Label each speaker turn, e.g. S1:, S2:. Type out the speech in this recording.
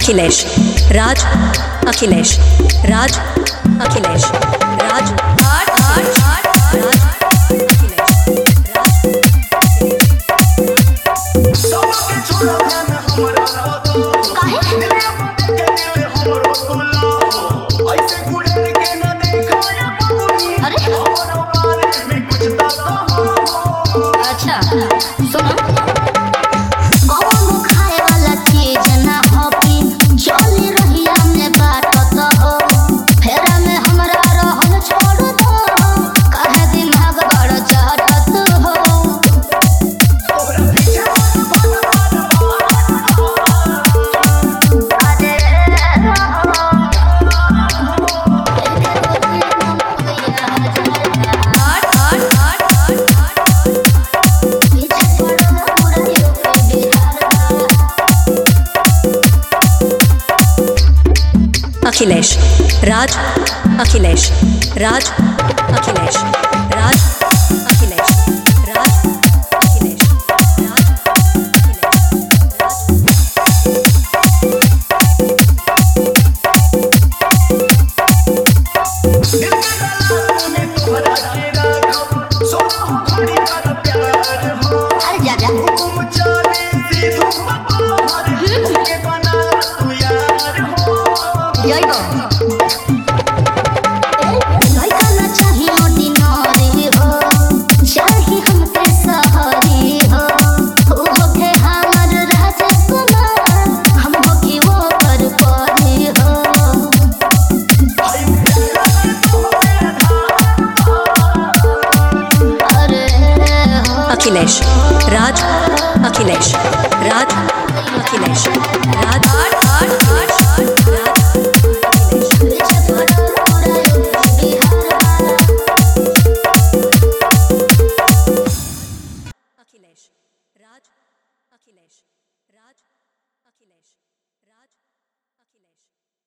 S1: अखिलेश राज अखिलेश राज अखिलेश राज आठ आठ आठ राज अखिलेश
S2: अच्छा सुनो खाए वाला चीज ना हो कि चली रहिया में बाटत हो फेरा में हमरा रहल छोड़ दो काहे दिमाग बड़ चाटत हो
S1: अखिलेश राज अखिलेश राज अखिलेश राज अखिलेश राज अखिलेश
S2: अरे जा जा
S1: अखिलेश राज अखिलेश राज अखिलेश राज आठ आठ आठ अखिलेश राज अखिलेश राज अखिलेश राज अखिलेश